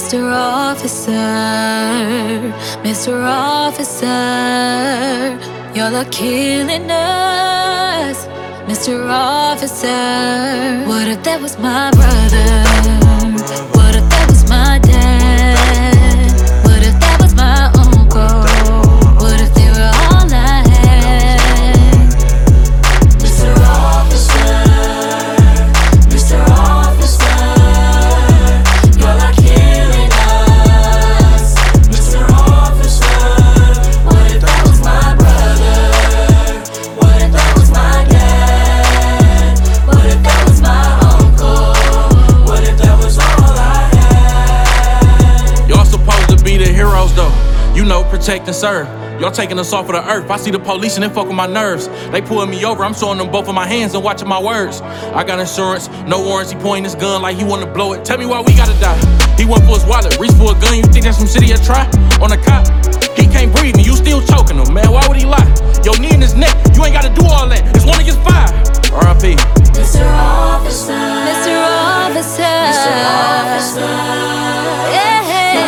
Mr. Officer, Mr. Officer, y'all are killing us. Mr. Officer, what if that was my brother? What if that was my dad? What if that was my uncle? What if they were all I had? Mr. Officer, Mr. Officer, y'all are killing us. Mr. Officer, what if that was my brother? What if that was my dad? What if that was my uncle? What if that was all I had? Y'all supposed to be the heroes though, you know, protect and serve. Y'all taking us off of the earth. I see the police and they fuck with my nerves. They pulling me over, I'm showing them both of my hands and watching my words. I got insurance, no warrants, he pointing his gun like he wanna blow it. Tell me why we gotta die. He went for his wallet, reached for a gun, you think that's some shit he'll try? On a cop, he can't breathe and you still choking him, man, why would he lie? Your knee in his neck, you ain't gotta do all that, it's 1 against 5. R.I.P. Mr. Officer, Mr. Officer, Mr. Officer, yeah,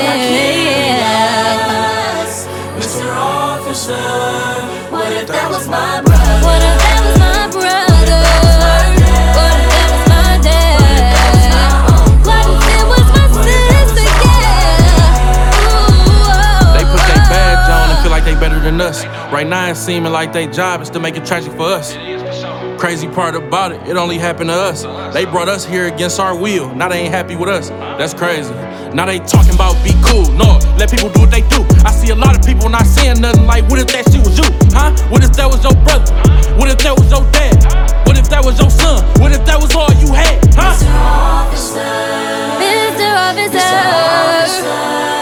Mr. Officer, what if that was my brother? What if that was my brother? What if that was my dad? What if it was my sister? Yeah. Ooh, They put their badge on and feel like they better than us. Right now it's seeming like their job is to make it tragic for us. Crazy part about it, it only happened to us. They brought us here against our will, now they ain't happy with us. That's crazy. Now they talking about be cool, no, let people do what they do. I see a lot of people not saying nothing like, what if that shit was you, huh? What if that was your brother? What if that was your dad? What if that was your son? What if that was all you had, huh? Mr. Officer, Mr. Officer,